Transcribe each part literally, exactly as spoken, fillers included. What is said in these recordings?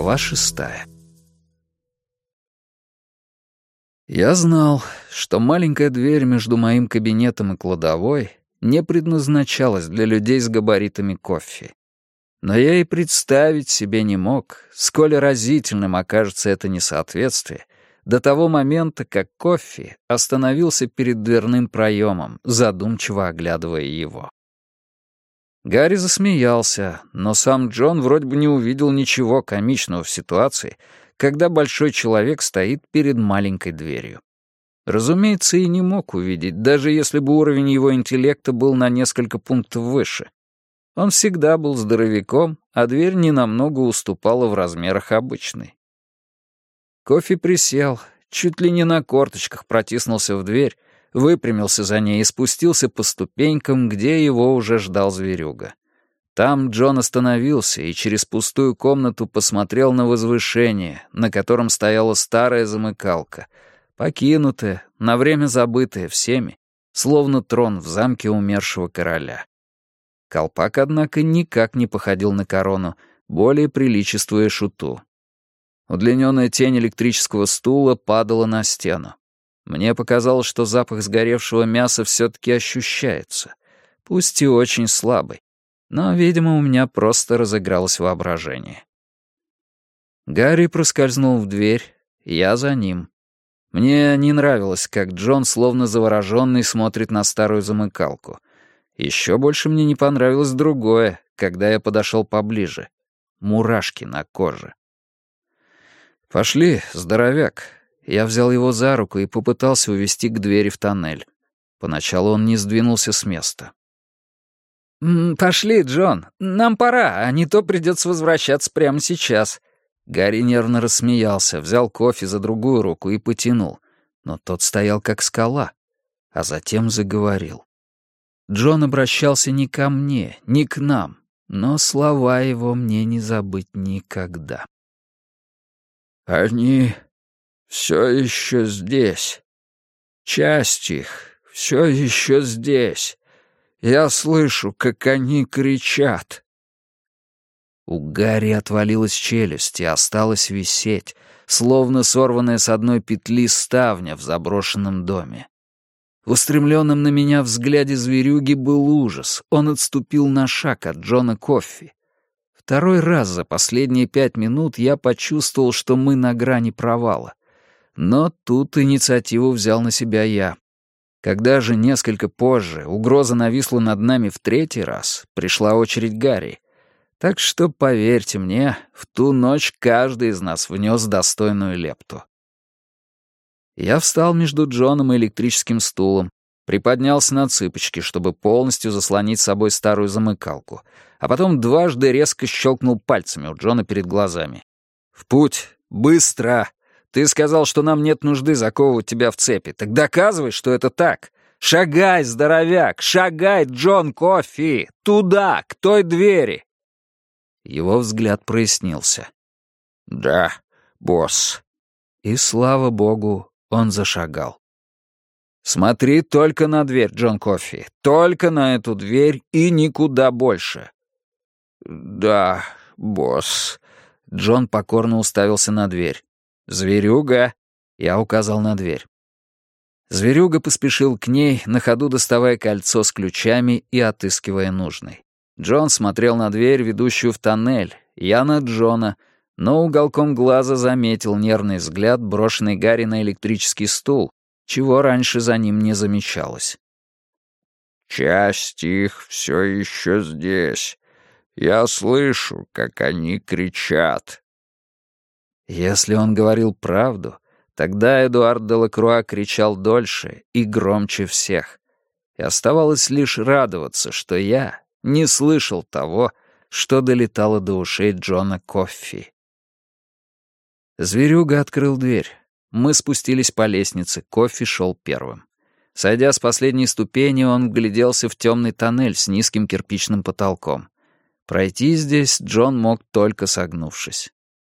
Глава шестая. Я знал, что маленькая дверь между моим кабинетом и кладовой не предназначалась для людей с габаритами Коффи. Но я и представить себе не мог, сколь разительным окажется это несоответствие, до того момента, как Коффи остановился перед дверным проемом, задумчиво оглядывая его. Гарри засмеялся, но сам Джон вроде бы не увидел ничего комичного в ситуации, когда большой человек стоит перед маленькой дверью. Разумеется, и не мог увидеть, даже если бы уровень его интеллекта был на несколько пунктов выше. Он всегда был здоровяком, а дверь ненамного уступала в размерах обычной. Коффи присел, чуть ли не на корточках протиснулся в дверь, выпрямился за ней и спустился по ступенькам, где его уже ждал зверюга. Там Джон остановился и через пустую комнату посмотрел на возвышение, на котором стояла старая замыкалка, покинутая, на время забытая всеми, словно трон в замке умершего короля. Колпак, однако, никак не походил на корону, более приличествуя шуту. Удлиненная тень электрического стула падала на стену. Мне показалось, что запах сгоревшего мяса все-таки ощущается, пусть и очень слабый, но, видимо, у меня просто разыгралось воображение. Гарри проскользнул в дверь, я за ним. Мне не нравилось, как Джон, словно завороженный, смотрит на старую замыкалку. Еще больше мне не понравилось другое, когда я подошел поближе. Мурашки на коже. «Пошли, здоровяк». Я взял его за руку и попытался увести к двери в тоннель. Поначалу он не сдвинулся с места. «Пошли, Джон, нам пора, а не то придется возвращаться прямо сейчас». Гарри нервно рассмеялся, взял Коффи за другую руку и потянул. Но тот стоял как скала, а затем заговорил. Джон обращался не ко мне, не к нам, но слова его мне не забыть никогда. «Они все еще здесь. Часть их все еще здесь. Я слышу, как они кричат». У Гарри отвалилась челюсть и осталась висеть, словно сорванная с одной петли ставня в заброшенном доме. В устремленном на меня взгляде зверюги был ужас. Он отступил на шаг от Джона Коффи. Второй раз за последние пять минут я почувствовал, что мы на грани провала. Но тут инициативу взял на себя я. Когда же несколько позже угроза нависла над нами в третий раз, пришла очередь Гарри. Так что, поверьте мне, в ту ночь каждый из нас внес достойную лепту. Я встал между Джоном и электрическим стулом, приподнялся на цыпочки, чтобы полностью заслонить собой старую замыкалку, а потом дважды резко щелкнул пальцами у Джона перед глазами. «В путь! Быстро! Ты сказал, что нам нет нужды заковывать тебя в цепи. Так доказывай, что это так! Шагай, здоровяк! Шагай, Джон Коффи! Туда, к той двери!» Его взгляд прояснился. «Да, босс». И, слава богу, он зашагал. «Смотри только на дверь, Джон Коффи. Только на эту дверь и никуда больше». «Да, босс». Джон покорно уставился на дверь. «Зверюга!» — я указал на дверь. Зверюга поспешил к ней, на ходу доставая кольцо с ключами и отыскивая нужный. Джон смотрел на дверь, ведущую в тоннель, я на Джона, но уголком глаза заметил нервный взгляд, брошенный Гарри на электрический стул, чего раньше за ним не замечалось. «Часть их все еще здесь. Я слышу, как они кричат». Если он говорил правду, тогда Эдуард де Лакруа кричал дольше и громче всех. И оставалось лишь радоваться, что я не слышал того, что долетало до ушей Джона Коффи. Зверюга открыл дверь. Мы спустились по лестнице, Коффи шел первым. Сойдя с последней ступени, он вгляделся в темный тоннель с низким кирпичным потолком. Пройти здесь Джон мог только согнувшись.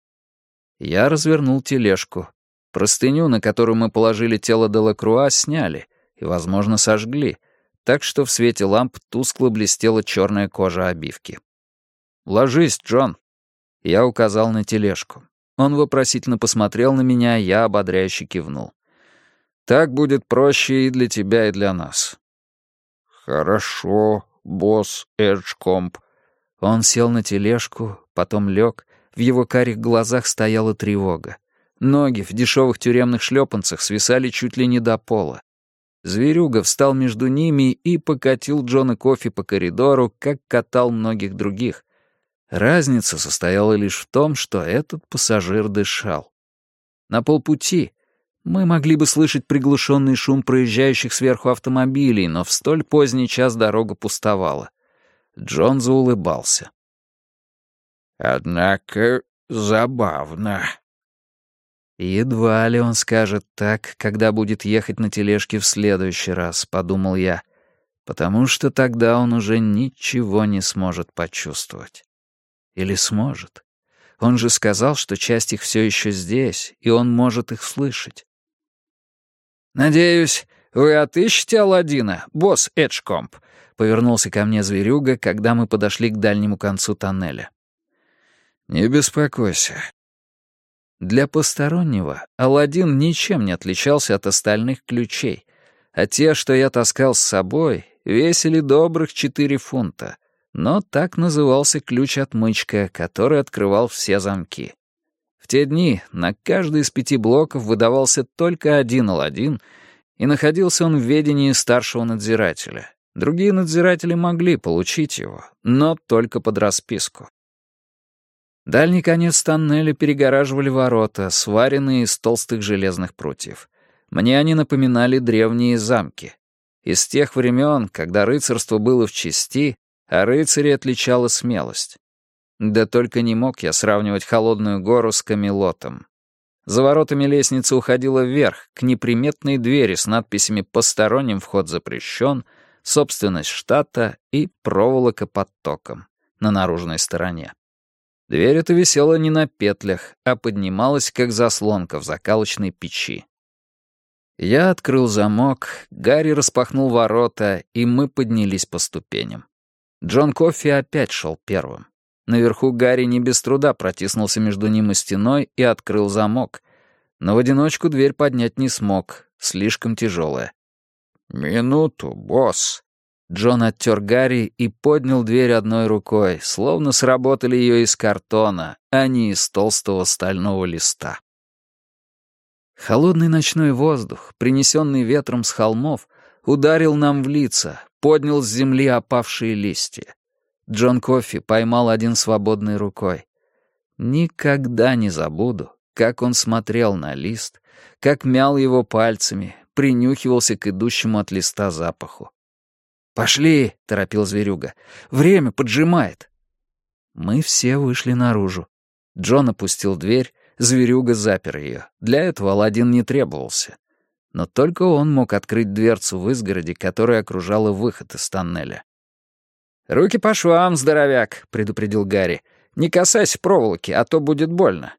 Я развернул тележку. Простыню, на которую мы положили тело де Лакруа, сняли и, возможно, сожгли, так что в свете ламп тускло блестела черная кожа обивки. «Ложись, Джон». Я указал на тележку. Он вопросительно посмотрел на меня, я ободряюще кивнул. «Так будет проще и для тебя, и для нас». «Хорошо, босс Эджкомп». Он сел на тележку, потом лег. В его карих глазах стояла тревога. Ноги в дешевых тюремных шлепанцах свисали чуть ли не до пола. Зверюга встал между ними и покатил Джона Кофи по коридору, как катал многих других. Разница состояла лишь в том, что этот пассажир дышал. На полпути мы могли бы слышать приглушенный шум проезжающих сверху автомобилей, но в столь поздний час дорога пустовала. Джон заулыбался. «Однако забавно». «Едва ли он скажет так, когда будет ехать на тележке в следующий раз», — подумал я, потому что тогда он уже ничего не сможет почувствовать. Или сможет? Он же сказал, что часть их все еще здесь, и он может их слышать. «Надеюсь, вы отыщете Аладдина, босс Эджкомп», — повернулся ко мне зверюга, когда мы подошли к дальнему концу тоннеля. «Не беспокойся». Для постороннего Аладдин ничем не отличался от остальных ключей, а те, что я таскал с собой, весили добрых четыре фунта, но так назывался ключ-отмычка, который открывал все замки. В те дни на каждый из пяти блоков выдавался только один Аладдин, и находился он в ведении старшего надзирателя. Другие надзиратели могли получить его, но только под расписку. Дальний конец тоннеля перегораживали ворота, сваренные из толстых железных прутьев. Мне они напоминали древние замки. Из тех времен, когда рыцарство было в чести, а рыцарей отличала смелость. Да только не мог я сравнивать Холодную гору с Камелотом. За воротами лестница уходила вверх, к неприметной двери с надписями «Посторонним вход запрещен», «Собственность штата» и «Проволока под током» на наружной стороне. Дверь эта висела не на петлях, а поднималась, как заслонка в закалочной печи. Я открыл замок, Гарри распахнул ворота, и мы поднялись по ступеням. Джон Кофи опять шел первым. Наверху Гарри не без труда протиснулся между ним и стеной и открыл замок. Но в одиночку дверь поднять не смог, слишком тяжелая. «Минуту, босс». Джон оттер Гарри и поднял дверь одной рукой, словно сработали ее из картона, а не из толстого стального листа. Холодный ночной воздух, принесенный ветром с холмов, ударил нам в лица, поднял с земли опавшие листья. Джон Кофи поймал один свободной рукой. Никогда не забуду, как он смотрел на лист, как мял его пальцами, принюхивался к идущему от листа запаху. «Пошли!» — торопил зверюга. «Время поджимает!» Мы все вышли наружу. Джон опустил дверь, зверюга запер ее. Для этого Аладдин не требовался. Но только он мог открыть дверцу в изгороди, которая окружала выход из тоннеля. «Руки по швам, здоровяк!» — предупредил Гарри. «Не касайся проволоки, а то будет больно».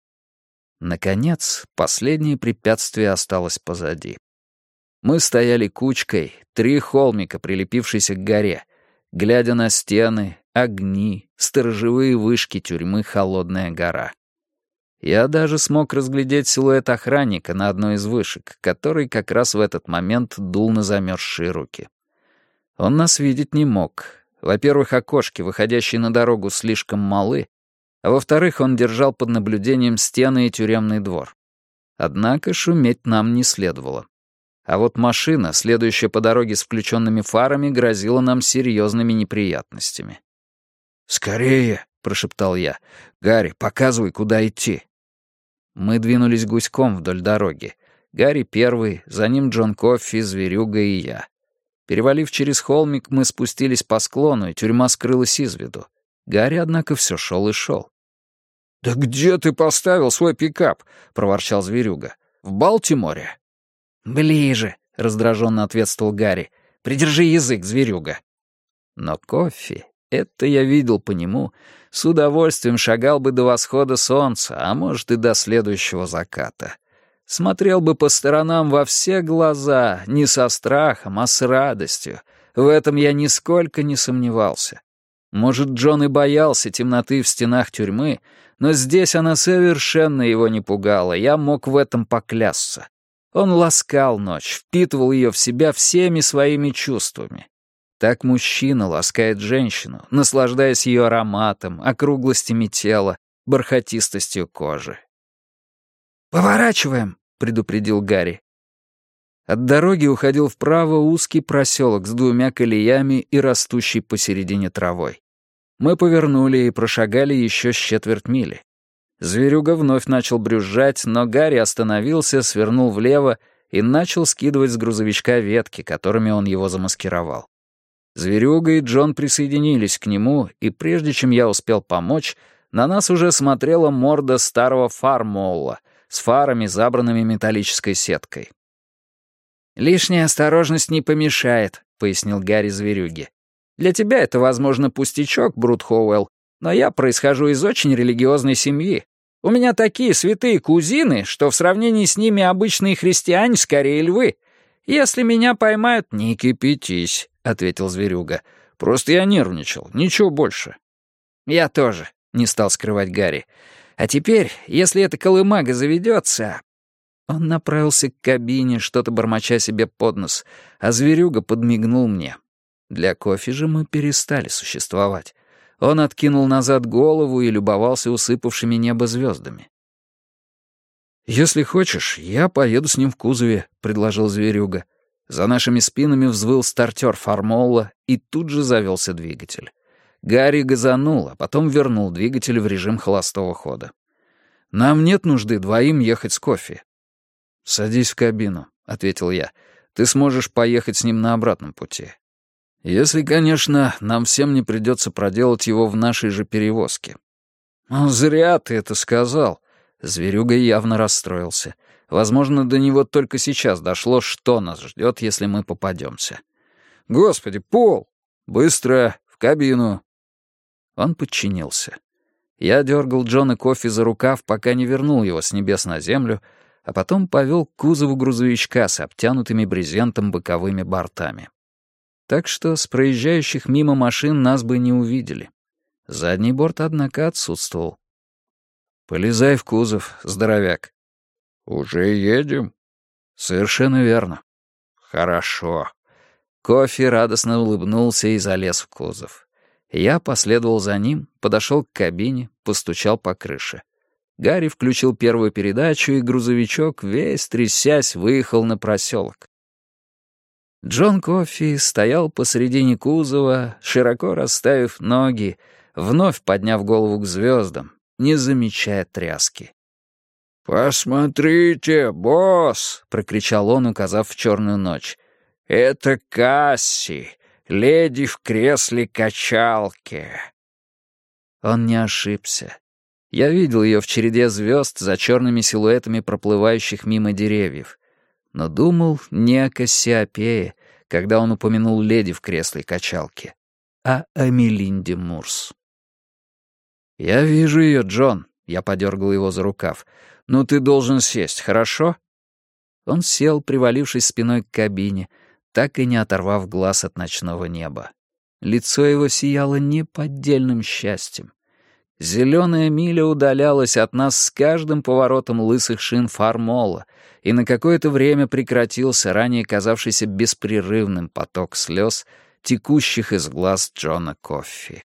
Наконец, последнее препятствие осталось позади. Мы стояли кучкой, три холмика, прилепившиеся к горе, глядя на стены, огни, сторожевые вышки тюрьмы «Холодная гора». Я даже смог разглядеть силуэт охранника на одной из вышек, который как раз в этот момент дул на замерзшие руки. Он нас видеть не мог. Во-первых, окошки, выходящие на дорогу, слишком малы, а во-вторых, он держал под наблюдением стены и тюремный двор. Однако шуметь нам не следовало. А вот машина, следующая по дороге с включенными фарами, грозила нам серьезными неприятностями. «Скорее!» — прошептал я. «Гарри, показывай, куда идти». Мы двинулись гуськом вдоль дороги. Гарри первый, за ним Джон Кофи, Зверюга и я. Перевалив через холмик, мы спустились по склону, и тюрьма скрылась из виду. Гарри, однако, все шел и шел. «Да где ты поставил свой пикап?» — проворчал Зверюга. «В Балтиморе?» «Ближе», — раздраженно ответствовал Гарри. «Придержи язык, Зверюга». Но Кофи, это я видел по нему, с удовольствием шагал бы до восхода солнца, а может и до следующего заката. Смотрел бы по сторонам во все глаза, не со страхом, а с радостью. В этом я нисколько не сомневался. Может, Джон и боялся темноты в стенах тюрьмы, но здесь она совершенно его не пугала, я мог в этом поклясться. Он ласкал ночь, впитывал ее в себя всеми своими чувствами. Так мужчина ласкает женщину, наслаждаясь ее ароматом, округлостями тела, бархатистостью кожи. «Поворачиваем!» — предупредил Гарри. От дороги уходил вправо узкий проселок с двумя колеями и растущей посередине травой. Мы повернули и прошагали еще с четверть мили. Зверюга вновь начал брюзжать, но Гарри остановился, свернул влево и начал скидывать с грузовичка ветки, которыми он его замаскировал. Зверюга и Джон присоединились к нему, и прежде чем я успел помочь, на нас уже смотрела морда старого фармолла с фарами, забранными металлической сеткой. «Лишняя осторожность не помешает», — пояснил Гарри зверюге. «Для тебя это, возможно, пустячок, Брут Хоуэлл, но я происхожу из очень религиозной семьи. У меня такие святые кузины, что в сравнении с ними обычные христиане скорее львы. Если меня поймают...» «Не кипятись», — ответил зверюга. «Просто я нервничал, ничего больше». «Я тоже», — не стал скрывать Гарри. «А теперь, если эта колымага заведется...» Он направился к кабине, что-то бормоча себе под нос, а зверюга подмигнул мне. Для кофе же мы перестали существовать. Он откинул назад голову и любовался усыпавшими небо звездами. «Если хочешь, я поеду с ним в кузове», — предложил зверюга. За нашими спинами взвыл стартер Фармолла, и тут же завелся двигатель. Гарри газанул, а потом вернул двигатель в режим холостого хода. «Нам нет нужды двоим ехать с кофе». «Садись в кабину», — ответил я. «Ты сможешь поехать с ним на обратном пути. Если, конечно, нам всем не придется проделать его в нашей же перевозке». «Ну, зря ты это сказал». Зверюга явно расстроился. Возможно, до него только сейчас дошло, что нас ждет, если мы попадемся. «Господи, Пол! Быстро, в кабину!» Он подчинился. Я дергал Джона Кофи за рукав, пока не вернул его с небес на землю, а потом повел к кузову грузовичка с обтянутыми брезентом боковыми бортами. Так что с проезжающих мимо машин нас бы не увидели. Задний борт, однако, отсутствовал. «Полезай в кузов, здоровяк». «Уже едем?» «Совершенно верно». «Хорошо». Кофи радостно улыбнулся и залез в кузов. Я последовал за ним, подошел к кабине, постучал по крыше. Гарри включил первую передачу, и грузовичок, весь трясясь, выехал на проселок. Джон Кофи стоял посредине кузова, широко расставив ноги, вновь подняв голову к звездам, не замечая тряски. «Посмотрите, босс!» — прокричал он, указав в черную ночь. «Это Касси, леди в кресле качалки». Он не ошибся. Я видел ее в череде звезд за черными силуэтами проплывающих мимо деревьев, но думал не о Кассиопее, когда он упомянул леди в кресле качалки, а о Мелинде Мурс. «Я вижу ее, Джон», — я подергал его за рукав. «Ну ты должен сесть, хорошо?» Он сел, привалившись спиной к кабине, так и не оторвав глаз от ночного неба. Лицо его сияло неподдельным счастьем. Зеленая миля удалялась от нас с каждым поворотом лысых шин Фармолла, и на какое-то время прекратился ранее казавшийся беспрерывным поток слез, текущих из глаз Джона Кофи.